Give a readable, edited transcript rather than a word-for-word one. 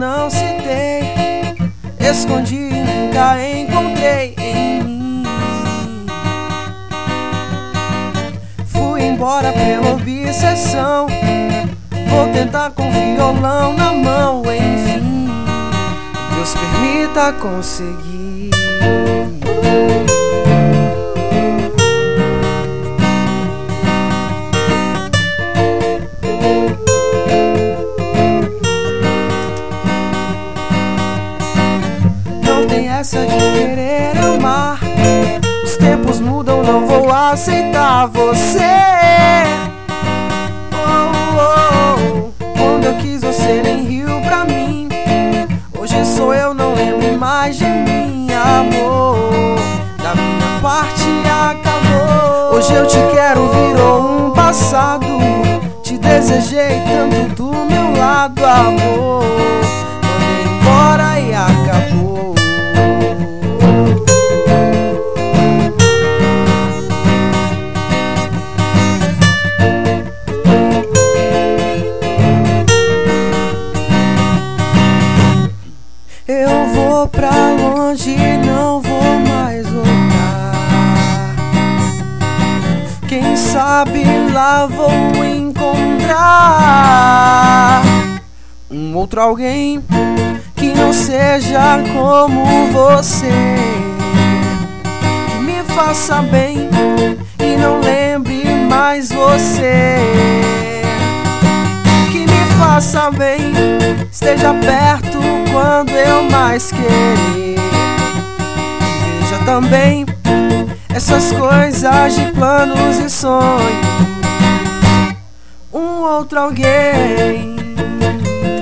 não citei, escondi e nunca encontrei em mim. Fui embora pela obsessão, vou tentar com violão na mão, enfim. Deus permita conseguir. Não tem essa de querer amar, os tempos mudam, não vou aceitar você. Quando eu quis você nem riu pra mim, hoje sou eu, não lembro mais de mim, amor. Da minha parte acabou. Hoje eu te quero, virou um passado. Te desejei tanto do meu lado, amor. Mandei embora e acabou. Eu vou pra longe, não vou mais voltar. Quem sabe lá vou encontrar um outro alguém que não seja como você, que me faça bem e não lembre mais você, que me faça bem, esteja perto quando eu mais querer. Veja também essas coisas de planos e sonhos, um outro alguém.